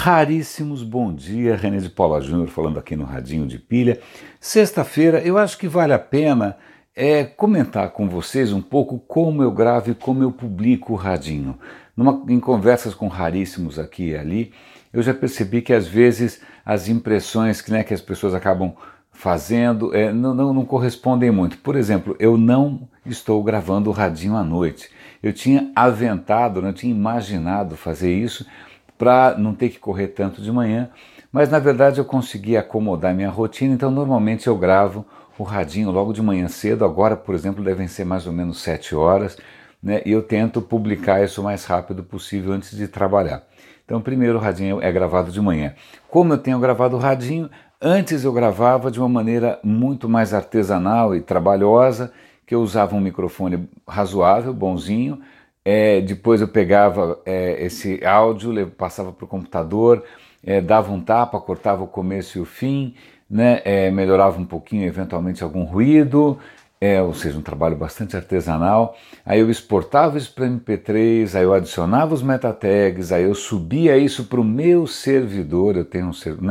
Raríssimos, bom dia, René de Paula Júnior falando aqui no Radinho de Pilha. Sexta-feira, eu acho que vale a pena comentar com vocês um pouco como eu gravo e como eu publico o Radinho. Em conversas com raríssimos aqui e ali, eu já percebi que às vezes as impressões que as pessoas acabam fazendo não correspondem muito. Por exemplo, eu não estou gravando o Radinho à noite. Eu tinha aventado, eu tinha imaginado fazer isso para não ter que correr tanto de manhã, mas na verdade eu consegui acomodar minha rotina, então normalmente eu gravo o Radinho logo de manhã cedo, agora por exemplo devem ser mais ou menos 7 horas, né, e eu tento publicar isso o mais rápido possível antes de trabalhar. Então primeiro o Radinho é gravado de manhã. Como eu tenho gravado o Radinho, antes eu gravava de uma maneira muito mais artesanal e trabalhosa, que eu usava um microfone razoável, bonzinho. Depois eu pegava esse áudio, passava para o computador, dava um tapa, cortava o começo e o fim, né, melhorava um pouquinho eventualmente algum ruído, ou seja, um trabalho bastante artesanal. Aí eu exportava isso para MP3, aí eu adicionava os metatags, aí eu subia isso para o meu servidor. Eu tenho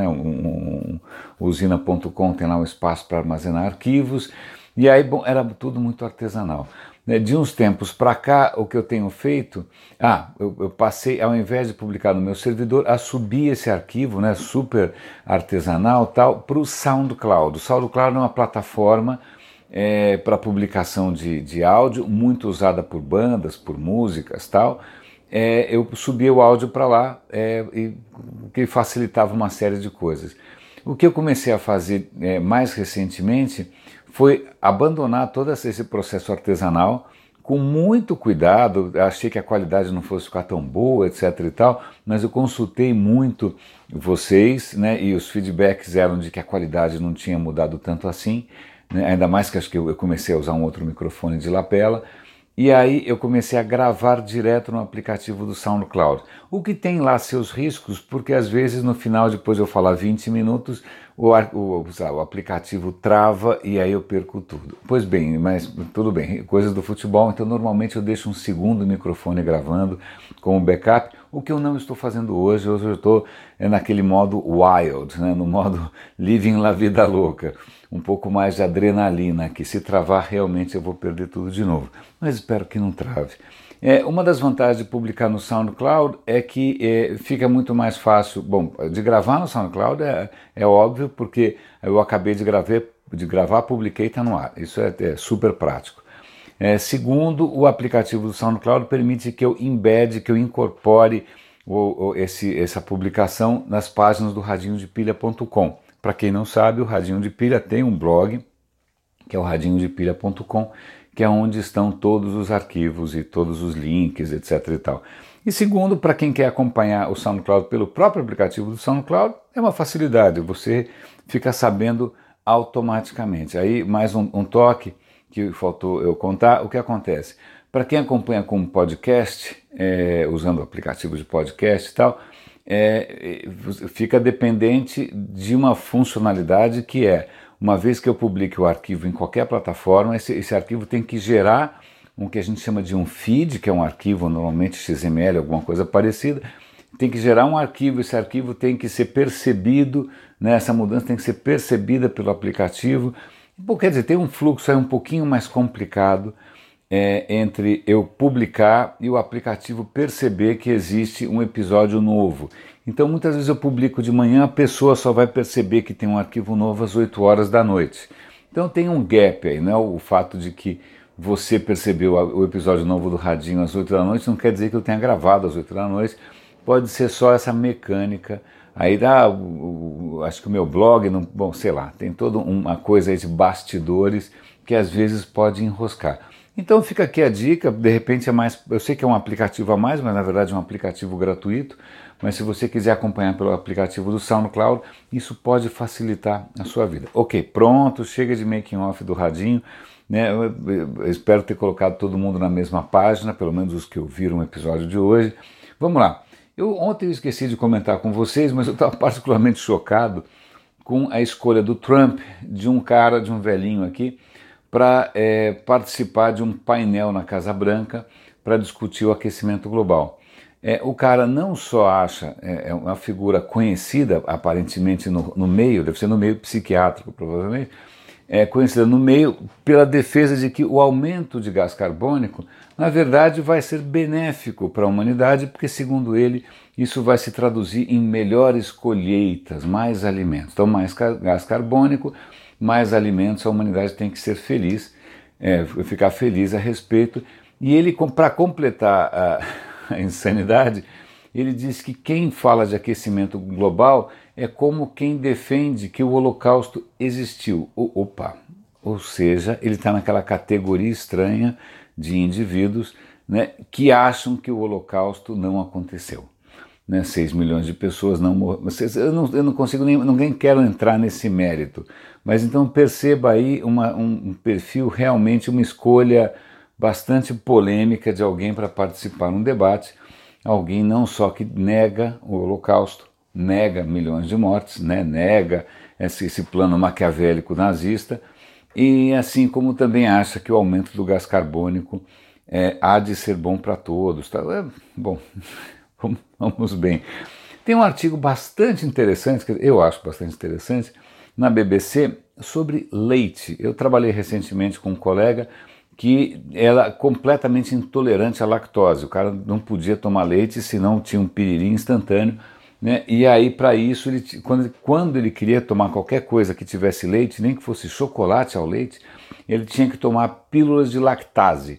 usina.com, tem lá um espaço para armazenar arquivos, e aí era tudo muito artesanal. De uns tempos para cá, o que eu tenho feito, eu passei, ao invés de publicar no meu servidor, a subir esse arquivo, né, super artesanal tal, para o SoundCloud. O SoundCloud é uma plataforma para publicação de áudio, muito usada por bandas, por músicas tal. Eu subi o áudio para lá, que facilitava uma série de coisas. O que eu comecei a fazer mais recentemente foi abandonar todo esse processo artesanal com muito cuidado. Achei que a qualidade não fosse ficar tão boa, etc e tal, mas eu consultei muito vocês, né, e os feedbacks eram de que a qualidade não tinha mudado tanto assim, né, ainda mais que acho que eu comecei a usar um outro microfone de lapela. E aí eu comecei a gravar direto no aplicativo do SoundCloud, o que tem lá seus riscos, porque às vezes no final, depois de eu falar 20 minutos, o aplicativo trava e aí eu perco tudo. Pois bem, mas tudo bem, coisas do futebol, então normalmente eu deixo um segundo microfone gravando como backup, o que eu não estou fazendo hoje. Hoje eu estou naquele modo wild, né, no modo living la vida louca, um pouco mais de adrenalina, que se travar realmente eu vou perder tudo de novo, mas espero que não trave. Uma das vantagens de publicar no SoundCloud é que fica muito mais fácil, de gravar no SoundCloud é óbvio, porque eu acabei de gravar, publiquei e está no ar, isso é super prático. Segundo, o aplicativo do SoundCloud permite que eu embede, que eu incorpore essa publicação nas páginas do radinhodepilha.com. Para quem não sabe, o Radinho de Pilha tem um blog, que é o radinhodepilha.com, que é onde estão todos os arquivos e todos os links, etc e tal. E segundo, para quem quer acompanhar o SoundCloud pelo próprio aplicativo do SoundCloud, é uma facilidade, você fica sabendo automaticamente. Aí mais um toque que faltou eu contar, o que acontece? Para quem acompanha como podcast, usando o aplicativo de podcast e tal, fica dependente de uma funcionalidade que uma vez que eu publique o arquivo em qualquer plataforma, esse arquivo tem que gerar o que a gente chama de um feed, que é um arquivo normalmente XML, alguma coisa parecida, tem que gerar um arquivo, esse arquivo tem que ser percebido, né, essa mudança tem que ser percebida pelo aplicativo. Quer dizer, tem um fluxo aí um pouquinho mais complicado entre eu publicar e o aplicativo perceber que existe um episódio novo. Então muitas vezes eu publico de manhã, a pessoa só vai perceber que tem um arquivo novo às 8 horas da noite. Então tem um gap aí, né? O fato de que você percebeu o episódio novo do Radinho às 8 da noite não quer dizer que eu tenha gravado às 8 da noite, pode ser só essa mecânica. Aí acho que o meu blog, sei lá, tem toda uma coisa aí de bastidores que às vezes pode enroscar. Então fica aqui a dica, de repente eu sei que é um aplicativo a mais, mas na verdade é um aplicativo gratuito, mas se você quiser acompanhar pelo aplicativo do SoundCloud, isso pode facilitar a sua vida. Ok, pronto, chega de making off do Radinho, né? Eu espero ter colocado todo mundo na mesma página, pelo menos os que ouviram o episódio de hoje. Vamos lá, ontem eu esqueci de comentar com vocês, mas eu estava particularmente chocado com a escolha do Trump, de um velhinho aqui, para participar de um painel na Casa Branca para discutir o aquecimento global. o cara não só acha, é uma figura conhecida aparentemente no meio, deve ser no meio psiquiátrico provavelmente, é conhecida no meio pela defesa de que o aumento de gás carbônico, na verdade, vai ser benéfico para a humanidade, porque, segundo ele, isso vai se traduzir em melhores colheitas, mais alimentos. Então, mais gás carbônico, mais alimentos, a humanidade tem que ser feliz, ficar feliz a respeito. E ele, para completar a insanidade, ele diz que quem fala de aquecimento global é como quem defende que o Holocausto existiu. Opa! Ou seja, ele está naquela categoria estranha de indivíduos, né, que acham que o Holocausto não aconteceu. 6 milhões de pessoas não morreram. Eu não consigo nem quero entrar nesse mérito. Mas então perceba aí um perfil, realmente uma escolha bastante polêmica de alguém para participar num debate. Alguém não só que nega o Holocausto, nega milhões de mortes, né, nega esse plano maquiavélico nazista, e assim como também acha que o aumento do gás carbônico há de ser bom para todos. Tá? Bom, vamos bem. Tem um artigo bastante interessante, eu acho bastante interessante, na BBC sobre leite. Eu trabalhei recentemente com um colega que era completamente intolerante à lactose. O cara não podia tomar leite, senão tinha um piriri instantâneo, né? E aí, para isso, quando ele queria tomar qualquer coisa que tivesse leite, nem que fosse chocolate ao leite, ele tinha que tomar pílulas de lactase.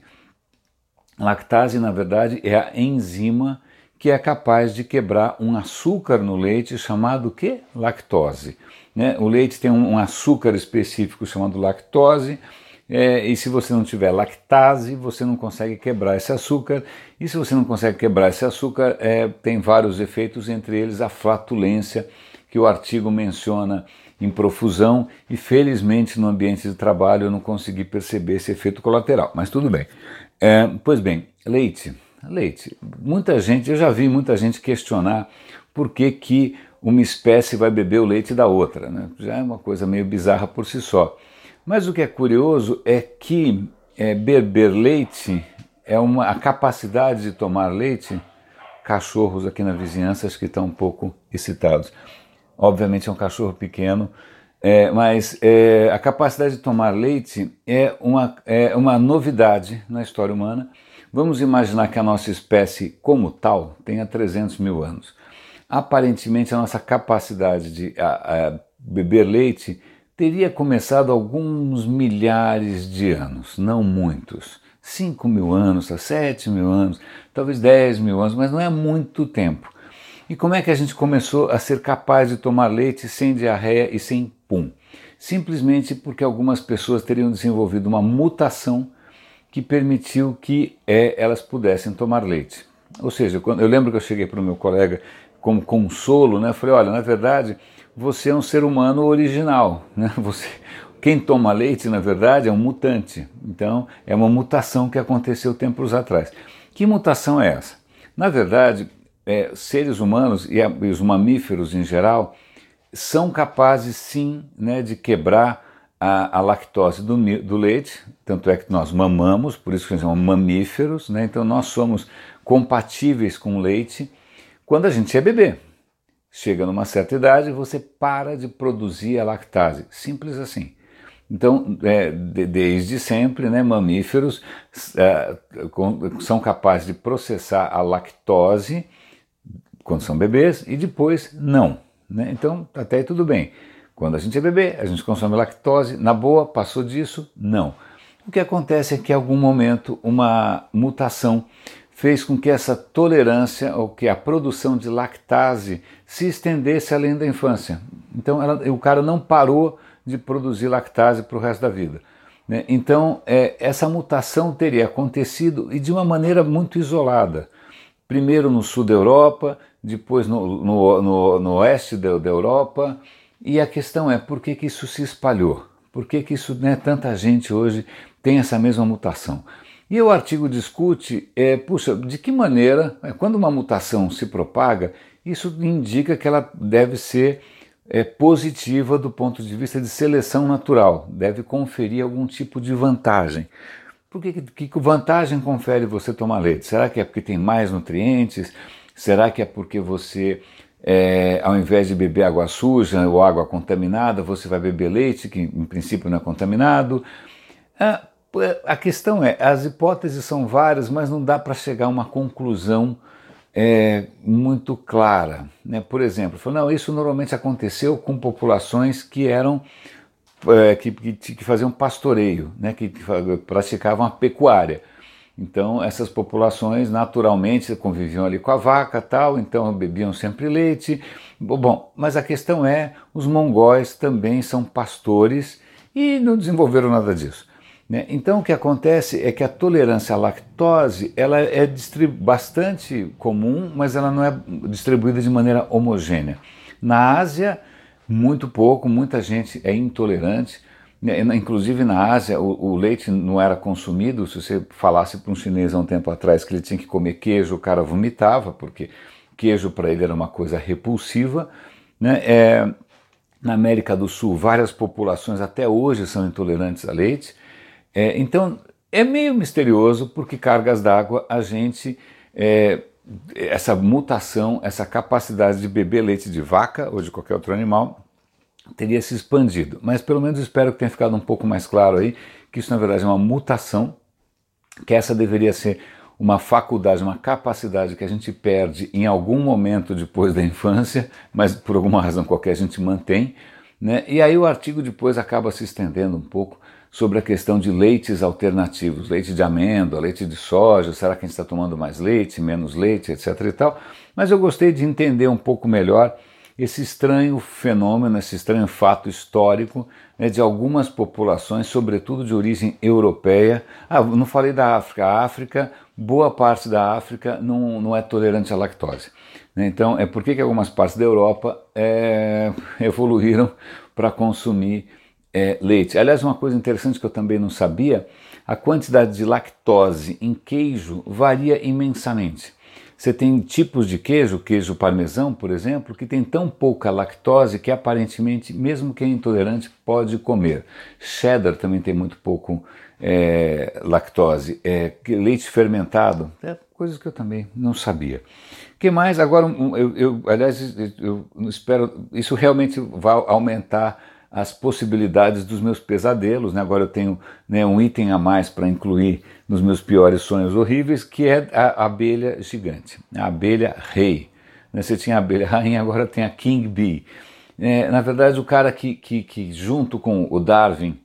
Lactase, na verdade, é a enzima que é capaz de quebrar um açúcar no leite chamado quê? Lactose. Né? O leite tem um açúcar específico chamado lactose, e se você não tiver lactase, você não consegue quebrar esse açúcar, e se você não consegue quebrar esse açúcar, tem vários efeitos, entre eles a flatulência, que o artigo menciona em profusão, e felizmente no ambiente de trabalho eu não consegui perceber esse efeito colateral, mas tudo bem. Pois bem, leite. Muita gente, eu já vi muita gente questionar por que uma espécie vai beber o leite da outra, né? Já é uma coisa meio bizarra por si só. Mas o que é curioso é que beber leite a capacidade de tomar leite. Cachorros aqui na vizinhança acho que estão um pouco excitados. Obviamente é um cachorro pequeno, mas a capacidade de tomar leite é uma novidade na história humana. Vamos imaginar que a nossa espécie como tal tenha 300 mil anos. Aparentemente a nossa capacidade de beber leite teria começado há alguns milhares de anos, não muitos. 5 mil anos, 7 mil anos, talvez 10 mil anos, mas não é muito tempo. E como é que a gente começou a ser capaz de tomar leite sem diarreia e sem pum? Simplesmente porque algumas pessoas teriam desenvolvido uma mutação que permitiu que elas pudessem tomar leite. Ou seja, eu lembro que eu cheguei para o meu colega como consolo, né? Eu falei, olha, na verdade, você é um ser humano original, né? Quem toma leite, na verdade, é um mutante. Então, é uma mutação que aconteceu tempos atrás. Que mutação é essa? Na verdade, seres humanos e os mamíferos em geral são capazes, sim, né, de quebrar a lactose do leite, tanto é que nós mamamos, por isso que a gente chama mamíferos, né? Então nós somos compatíveis com o leite quando a gente é bebê. Chega numa certa idade, você para de produzir a lactase, simples assim. Então, desde sempre, né, mamíferos são capazes de processar a lactose quando são bebês e depois não. Né? Então, até aí tudo bem. Quando a gente é bebê, a gente consome lactose, na boa, passou disso? Não. O que acontece é que em algum momento uma mutação fez com que essa tolerância ou que a produção de lactase se estendesse além da infância. Então o cara não parou de produzir lactase para o resto da vida. Né? Então essa mutação teria acontecido e de uma maneira muito isolada. Primeiro no sul da Europa, depois no oeste da Europa. E a questão é, por que isso se espalhou? Por que isso, né, tanta gente hoje tem essa mesma mutação? E o artigo discute, puxa, de que maneira, quando uma mutação se propaga, isso indica que ela deve ser positiva do ponto de vista de seleção natural, deve conferir algum tipo de vantagem. que vantagem confere você tomar leite? Será que é porque tem mais nutrientes? Será que é porque você, ao invés de beber água suja ou água contaminada, você vai beber leite, que em princípio não é contaminado? A questão é, as hipóteses são várias, mas não dá para chegar a uma conclusão muito clara, né? Por exemplo, não, isso normalmente aconteceu com populações que eram que faziam pastoreio, né? Que praticavam a pecuária. Então essas populações naturalmente conviviam ali com a vaca, tal, então bebiam sempre leite. Bom, mas a questão é, os mongóis também são pastores e não desenvolveram nada disso, né? Então o que acontece é que a tolerância à lactose ela é bastante comum, mas ela não é distribuída de maneira homogênea. Na Ásia, muito pouco, muita gente é intolerante, né? Inclusive na Ásia o leite não era consumido. Se você falasse para um chinês há um tempo atrás que ele tinha que comer queijo, o cara vomitava, porque queijo para ele era uma coisa repulsiva, né? Na América do Sul, várias populações até hoje são intolerantes a leite. Então é meio misterioso porque cargas d'água a gente, essa mutação, essa capacidade de beber leite de vaca ou de qualquer outro animal teria se expandido, mas pelo menos espero que tenha ficado um pouco mais claro aí que isso na verdade é uma mutação, que essa deveria ser uma faculdade, uma capacidade que a gente perde em algum momento depois da infância, mas por alguma razão qualquer a gente mantém, né? E aí o artigo depois acaba se estendendo um pouco sobre a questão de leites alternativos, leite de amêndoa, leite de soja, será que a gente está tomando mais leite, menos leite, etc e tal, mas eu gostei de entender um pouco melhor esse estranho fenômeno, esse estranho fato histórico, né, de algumas populações, sobretudo de origem europeia. Não falei da África. A África, boa parte da África não é tolerante à lactose, né? Então, por que algumas partes da Europa evoluíram para consumir leite? Aliás, uma coisa interessante que eu também não sabia, a quantidade de lactose em queijo varia imensamente. Você tem tipos de queijo, queijo parmesão, por exemplo, que tem tão pouca lactose que aparentemente, mesmo quem é intolerante, pode comer. Cheddar também tem muito pouco lactose. Leite fermentado, coisas que eu também não sabia. O que mais? Agora, aliás, eu espero, isso realmente vai aumentar as possibilidades dos meus pesadelos, né? Agora eu tenho, né, um item a mais para incluir nos meus piores sonhos horríveis, que é a abelha gigante, a abelha rei, né? Você tinha a abelha rainha, agora tem a King Bee. Na verdade, o cara que junto com o Darwin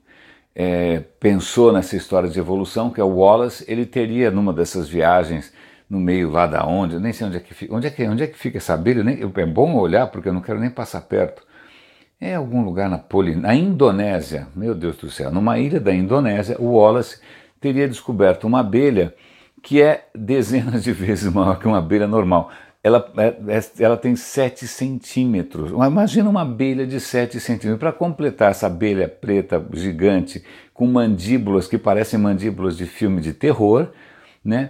pensou nessa história de evolução, que é o Wallace, ele teria numa dessas viagens no meio lá da onde, eu nem sei onde é que fica, onde é que fica essa abelha, é bom olhar porque eu não quero nem passar perto. É algum lugar na Indonésia, meu Deus do céu, numa ilha da Indonésia, o Wallace teria descoberto uma abelha que é dezenas de vezes maior que uma abelha normal. Ela tem 7 centímetros. Imagina uma abelha de 7 centímetros. Para completar essa abelha preta gigante, com mandíbulas que parecem mandíbulas de filme de terror, né?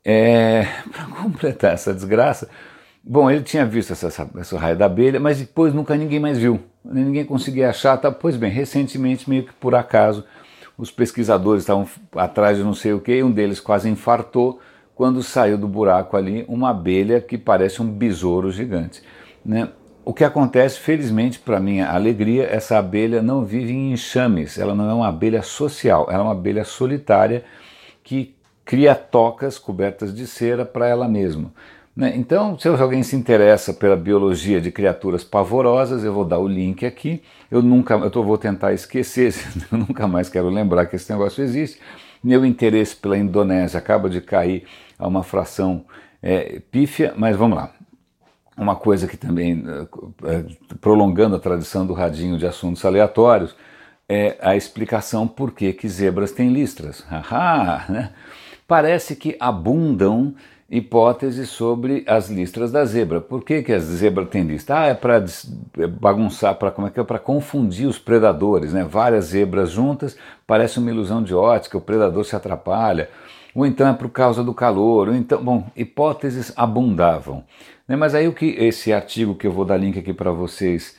Para completar essa desgraça, bom, ele tinha visto essa raia da abelha, mas depois nunca ninguém mais viu. Ninguém conseguia achar. Tá? Pois bem, recentemente, meio que por acaso, os pesquisadores estavam atrás de não sei o que, e um deles quase infartou quando saiu do buraco ali uma abelha que parece um besouro gigante, né? O que acontece, felizmente, para minha alegria, essa abelha não vive em enxames, ela não é uma abelha social, ela é uma abelha solitária que cria tocas cobertas de cera para ela mesma. Então, se alguém se interessa pela biologia de criaturas pavorosas, eu vou dar o link aqui. Vou tentar esquecer, eu nunca mais quero lembrar que esse negócio existe. Meu interesse pela Indonésia acaba de cair a uma fração pífia, mas vamos lá. Uma coisa que também, prolongando a tradição do radinho de assuntos aleatórios, é a explicação por que zebras têm listras. Né? Parece que abundam hipóteses sobre as listras da zebra. Por que as zebras têm listra? É para bagunçar, para confundir os predadores, né? Várias zebras juntas, parece uma ilusão de ótica, o predador se atrapalha, ou então é por causa do calor, ou então, bom, hipóteses abundavam, né? Mas aí o que esse artigo que eu vou dar link aqui para vocês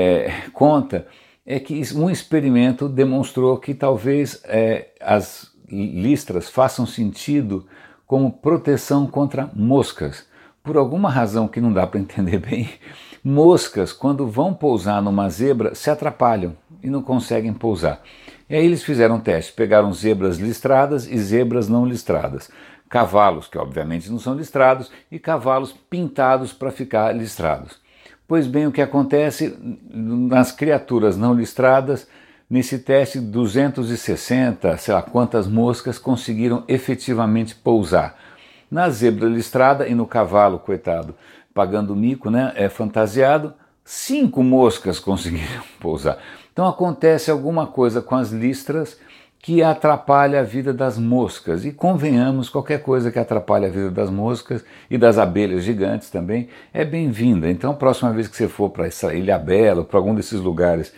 conta é que um experimento demonstrou que talvez as listras façam sentido como proteção contra moscas. Por alguma razão que não dá para entender bem, moscas, quando vão pousar numa zebra, se atrapalham e não conseguem pousar. E aí eles fizeram um teste, pegaram zebras listradas e zebras não listradas. Cavalos, que obviamente não são listrados, e cavalos pintados para ficar listrados. Pois bem, o que acontece nas criaturas não listradas, nesse teste 260, sei lá quantas moscas conseguiram efetivamente pousar. Na zebra listrada e no cavalo, coitado, pagando mico, né, fantasiado, 5 moscas conseguiram pousar. Então acontece alguma coisa com as listras que atrapalha a vida das moscas. E convenhamos, qualquer coisa que atrapalhe a vida das moscas e das abelhas gigantes também é bem-vinda. Então, a próxima vez que você for para essa Ilhabela, para algum desses lugares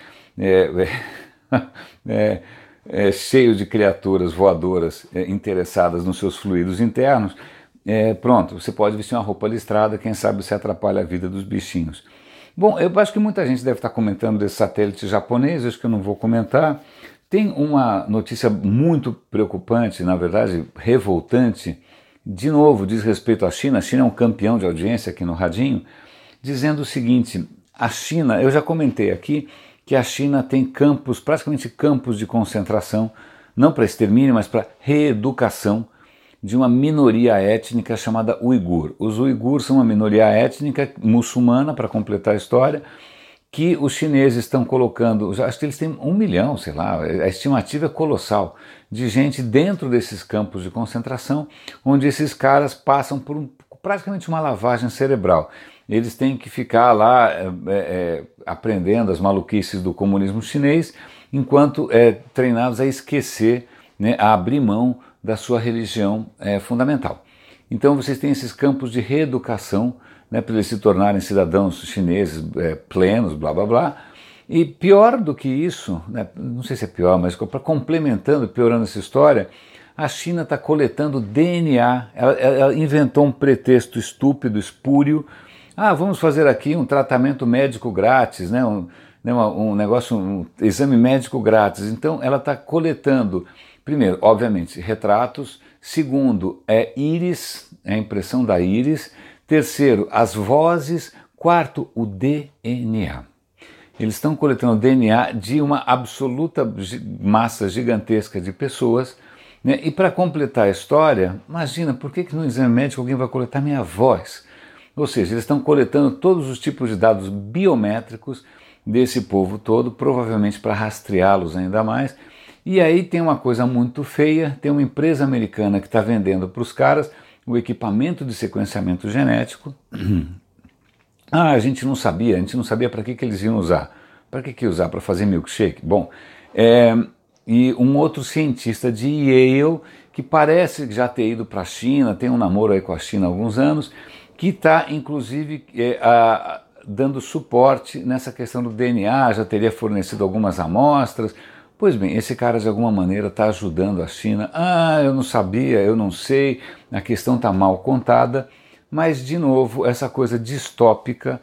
cheio de criaturas voadoras interessadas nos seus fluidos internos, pronto, você pode vestir uma roupa listrada, quem sabe você atrapalha a vida dos bichinhos. Bom, eu acho que muita gente deve estar comentando desse satélite japonês, acho que eu não vou comentar. Tem uma notícia muito preocupante, na verdade revoltante, de novo diz respeito à China. A China é um campeão de audiência aqui no Radinho, dizendo o seguinte: a China, eu já comentei aqui que a China tem campos, praticamente campos de concentração, não para extermínio, mas para reeducação de uma minoria étnica chamada uigur. Os uigures são uma minoria étnica muçulmana, para completar a história, que os chineses estão colocando, acho que eles têm 1 milhão, sei lá, a estimativa é colossal, de gente dentro desses campos de concentração, onde esses caras passam por praticamente uma lavagem cerebral. Eles têm que ficar lá aprendendo as maluquices do comunismo chinês, enquanto treinados a esquecer, né, a abrir mão da sua religião fundamental. Então vocês têm esses campos de reeducação, né, para eles se tornarem cidadãos chineses plenos, blá blá blá. E pior do que isso, né, não sei se é pior, mas complementando, piorando essa história, a China está coletando DNA, ela inventou um pretexto estúpido, espúrio. Vamos fazer aqui um tratamento médico grátis, né, um negócio, um exame médico grátis. Então ela está coletando, primeiro, obviamente, retratos, segundo, íris, a impressão da íris, terceiro, as vozes, quarto, o DNA. Eles estão coletando DNA de uma absoluta massa gigantesca de pessoas, né? E para completar a história, imagina, por que no exame médico alguém vai coletar minha voz? Ou seja, eles estão coletando todos os tipos de dados biométricos desse povo todo, provavelmente para rastreá-los ainda mais. E aí tem uma coisa muito feia, tem uma empresa americana que está vendendo para os caras o equipamento de sequenciamento genético. A gente não sabia para que eles iam usar. Para que usar? Para fazer milkshake? Bom, e um outro cientista de Yale, que parece já ter ido para a China, tem um namoro aí com a China há alguns anos, que está inclusive dando suporte nessa questão do DNA, já teria fornecido algumas amostras. Pois bem, esse cara de alguma maneira está ajudando a China. Eu não sabia, eu não sei, a questão está mal contada, mas de novo essa coisa distópica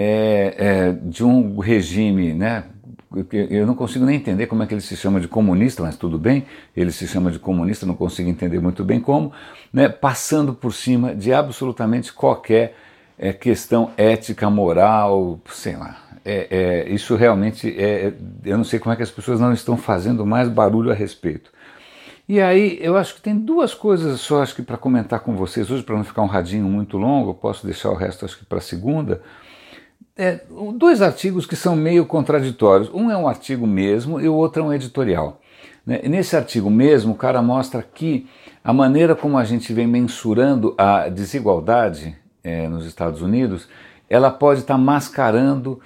de um regime, né? Eu não consigo nem entender como é que ele se chama de comunista, mas tudo bem, ele se chama de comunista, não consigo entender muito bem como, né? Passando por cima de absolutamente qualquer questão ética, moral, sei lá. Isso realmente eu não sei como é que as pessoas não estão fazendo mais barulho a respeito. E aí eu acho que tem duas coisas só, acho que para comentar com vocês hoje, para não ficar um radinho muito longo, eu posso deixar o resto acho que para segunda. 2 artigos que são meio contraditórios. Um é um artigo mesmo e o outro é um editorial. Né? Nesse artigo mesmo, o cara mostra que a maneira como a gente vem mensurando a desigualdade nos Estados Unidos, ela pode estar mascarando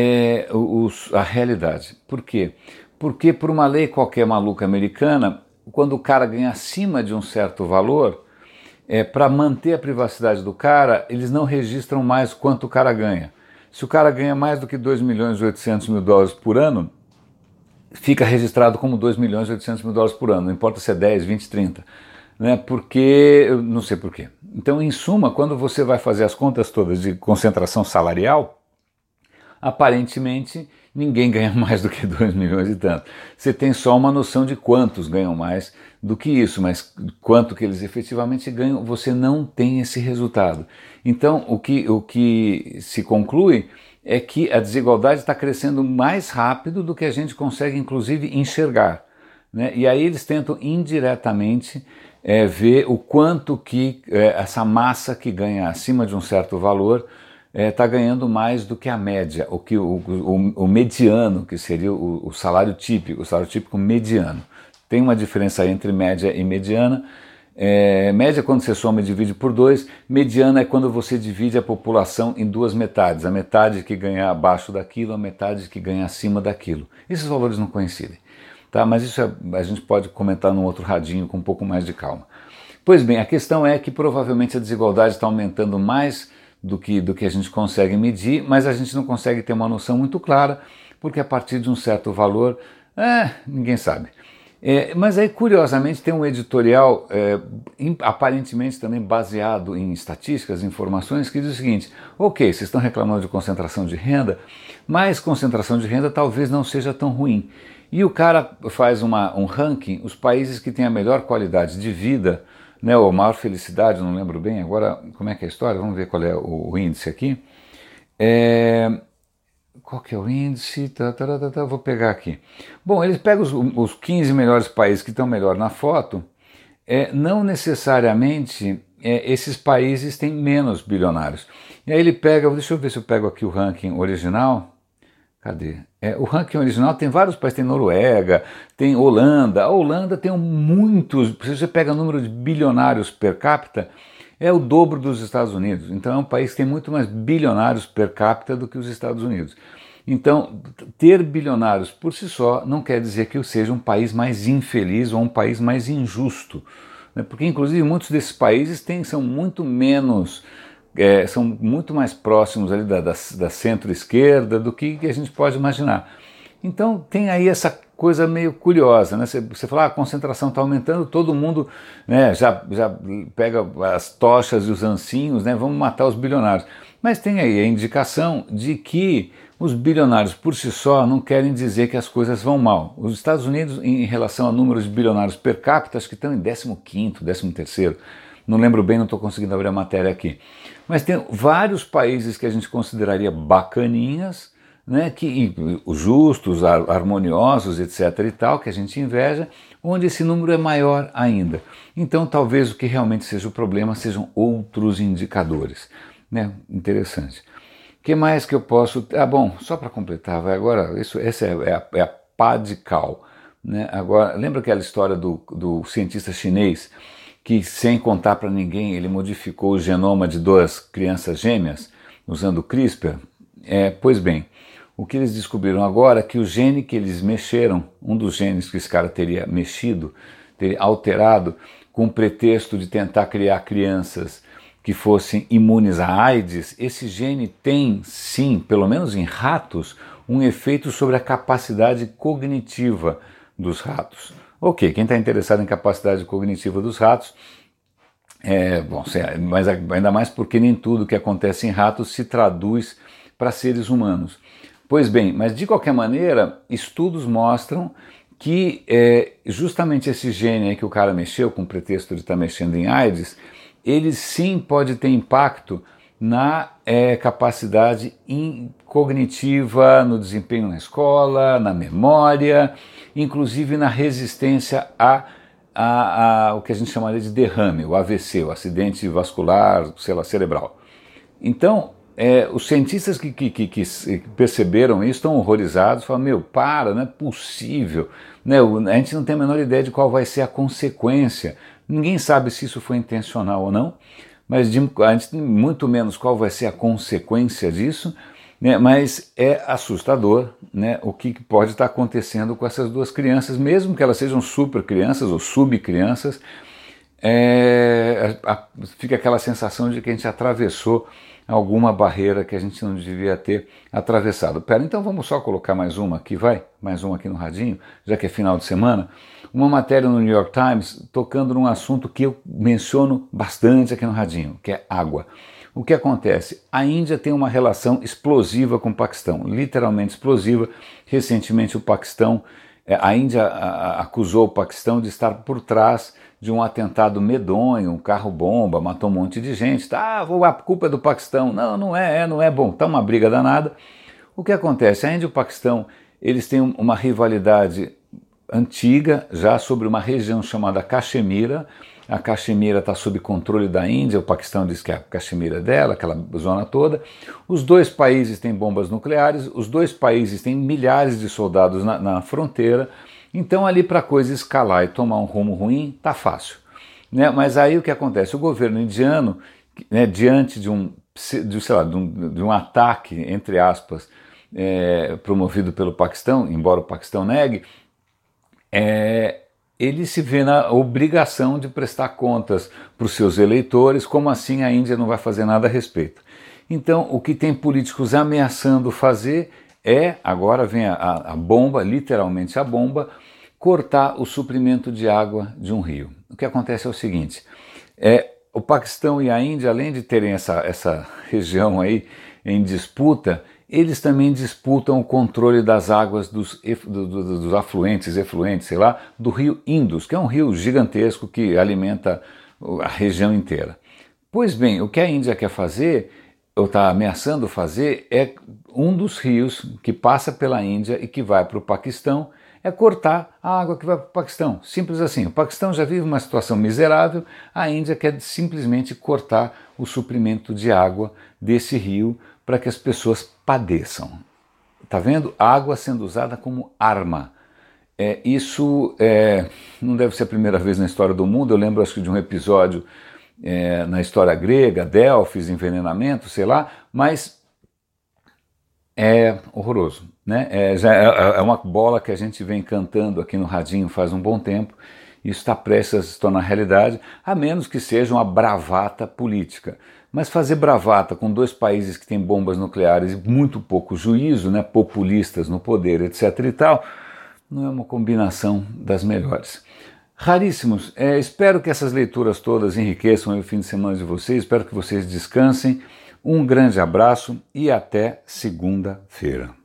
a realidade. Por quê? Porque por uma lei qualquer maluca americana, quando o cara ganha acima de um certo valor, para manter a privacidade do cara, eles não registram mais quanto o cara ganha. Se o cara ganha mais do que 2 milhões e 800 mil dólares por ano, fica registrado como 2 milhões e 800 mil dólares por ano, não importa se é 10, 20, 30. Né? Porque, eu não sei porquê. Então, em suma, quando você vai fazer as contas todas de concentração salarial, aparentemente ninguém ganha mais do que 2 milhões e tanto. Você tem só uma noção de quantos ganham mais do que isso, mas quanto que eles efetivamente ganham, você não tem esse resultado. Então, o que se conclui é que a desigualdade está crescendo mais rápido do que a gente consegue, inclusive, enxergar, né? E aí eles tentam indiretamente ver o quanto que essa massa que ganha acima de um certo valor está ganhando mais do que a média, o mediano, que seria o salário típico mediano. Tem uma diferença entre média e mediana. Média é quando você soma e divide por 2, mediana é quando você divide a população em duas metades, a metade que ganha abaixo daquilo, a metade que ganha acima daquilo. Esses valores não coincidem, tá? Mas isso a gente pode comentar num outro radinho com um pouco mais de calma. Pois bem, a questão é que provavelmente a desigualdade está aumentando mais do que a gente consegue medir, mas a gente não consegue ter uma noção muito clara, porque a partir de um certo valor, ninguém sabe. Mas aí, curiosamente, tem um editorial aparentemente também baseado em estatísticas, informações, que diz o seguinte: ok, vocês estão reclamando de concentração de renda, mas concentração de renda talvez não seja tão ruim. E o cara faz um ranking, os países que têm a melhor qualidade de vida, né, ou maior felicidade, não lembro bem agora como é que é a história, vamos ver qual é o índice aqui. Qual que é o índice? Vou pegar aqui. Bom, eles pegam os 15 melhores países que estão melhor na foto, não necessariamente esses países têm menos bilionários. E aí ele pega, deixa eu ver se eu pego aqui o ranking original. Cadê? O ranking original tem vários países, tem Noruega, tem Holanda. A Holanda tem muitos, se você pega o número de bilionários per capita, é o dobro dos Estados Unidos. Então é um país que tem muito mais bilionários per capita do que os Estados Unidos. Então, ter bilionários por si só não quer dizer que seja um país mais infeliz ou um país mais injusto, né? Porque, inclusive, muitos desses países são muito menos, são muito mais próximos ali da centro-esquerda do que a gente pode imaginar. Então, tem aí essa coisa meio curiosa, né? Você fala, a concentração está aumentando, todo mundo, né, já pega as tochas e os ancinhos, né, vamos matar os bilionários. Mas tem aí a indicação de que os bilionários por si só não querem dizer que as coisas vão mal. Os Estados Unidos, em relação a números de bilionários per capita, acho que estão em 15º, 13º, não lembro bem, não estou conseguindo abrir a matéria aqui. Mas tem vários países que a gente consideraria bacaninhas, né, os justos, harmoniosos, etc. e tal, que a gente inveja, onde esse número é maior ainda. Então talvez o que realmente seja o problema sejam outros indicadores, né? Interessante. O que mais que eu posso... bom, só para completar, vai agora, essa é a pá de cal, né? Agora, lembra aquela história do cientista chinês que, sem contar para ninguém, ele modificou o genoma de 2 crianças gêmeas usando o CRISPR? Pois bem, o que eles descobriram agora é que o gene que eles mexeram, um dos genes que esse cara teria mexido, teria alterado, com o pretexto de tentar criar crianças que fossem imunes à AIDS, esse gene tem, sim, pelo menos em ratos, um efeito sobre a capacidade cognitiva dos ratos. Ok, quem está interessado em capacidade cognitiva dos ratos, bom, mas ainda mais porque nem tudo que acontece em ratos se traduz para seres humanos. Pois bem, mas de qualquer maneira, estudos mostram que justamente esse gene aí que o cara mexeu, com o pretexto de estar mexendo em AIDS, ele sim pode ter impacto na capacidade cognitiva, no desempenho na escola, na memória, inclusive na resistência a o que a gente chamaria de derrame, o AVC, o acidente vascular, sei lá, cerebral. Então, os cientistas que perceberam isso estão horrorizados, falam, para, não é possível, né? A gente não tem a menor ideia de qual vai ser a consequência, ninguém sabe se isso foi intencional ou não, mas a gente tem muito menos qual vai ser a consequência disso, né? Mas é assustador, né, o que pode estar acontecendo com essas 2 crianças, mesmo que elas sejam super crianças ou subcrianças, fica aquela sensação de que a gente atravessou alguma barreira que a gente não devia ter atravessado. Então vamos só colocar mais uma aqui, mais uma aqui no radinho, já que é final de semana. Uma matéria no New York Times tocando num assunto que eu menciono bastante aqui no radinho, que é água. O que acontece? A Índia tem uma relação explosiva com o Paquistão, literalmente explosiva. Recentemente a Índia acusou o Paquistão de estar por trás de um atentado medonho, um carro-bomba, matou um monte de gente. Tá, a culpa é do Paquistão. Não, não é bom. Tá uma briga danada. O que acontece? A Índia e o Paquistão, eles têm uma rivalidade antiga, já sobre uma região chamada Caxemira. A Caxemira está sob controle da Índia, o Paquistão diz que a Caxemira é dela, aquela zona toda. Os dois países têm bombas nucleares, os dois países têm milhares de soldados na fronteira, então ali para a coisa escalar e tomar um rumo ruim, tá fácil. Né? Mas aí o que acontece? O governo indiano, né, diante de um ataque, entre aspas, promovido pelo Paquistão, embora o Paquistão negue, ele se vê na obrigação de prestar contas para os seus eleitores, como assim a Índia não vai fazer nada a respeito. Então, o que tem políticos ameaçando fazer agora vem a bomba, literalmente a bomba, cortar o suprimento de água de um rio. O que acontece é o seguinte, o Paquistão e a Índia, além de terem essa região aí em disputa, eles também disputam o controle das águas dos afluentes, efluentes, sei lá, do rio Indus, que é um rio gigantesco que alimenta a região inteira. Pois bem, o que a Índia quer fazer, ou está ameaçando fazer, é um dos rios que passa pela Índia e que vai para o Paquistão, é cortar a água que vai para o Paquistão. Simples assim. O Paquistão já vive uma situação miserável, a Índia quer simplesmente cortar o suprimento de água desse rio para que as pessoas padeçam. Está vendo? Água sendo usada como arma. Isso não deve ser a primeira vez na história do mundo. Eu lembro, acho que, de um episódio na história grega, Delfos, envenenamento, sei lá, mas é horroroso. Né? Já é uma bola que a gente vem cantando aqui no radinho faz um bom tempo. Isso está prestes a se tornar realidade, a menos que seja uma bravata política. Mas fazer bravata com dois países que têm bombas nucleares e muito pouco juízo, né, populistas no poder, etc. e tal, não é uma combinação das melhores. Raríssimos, espero que essas leituras todas enriqueçam o fim de semana de vocês, espero que vocês descansem. Um grande abraço e até segunda-feira.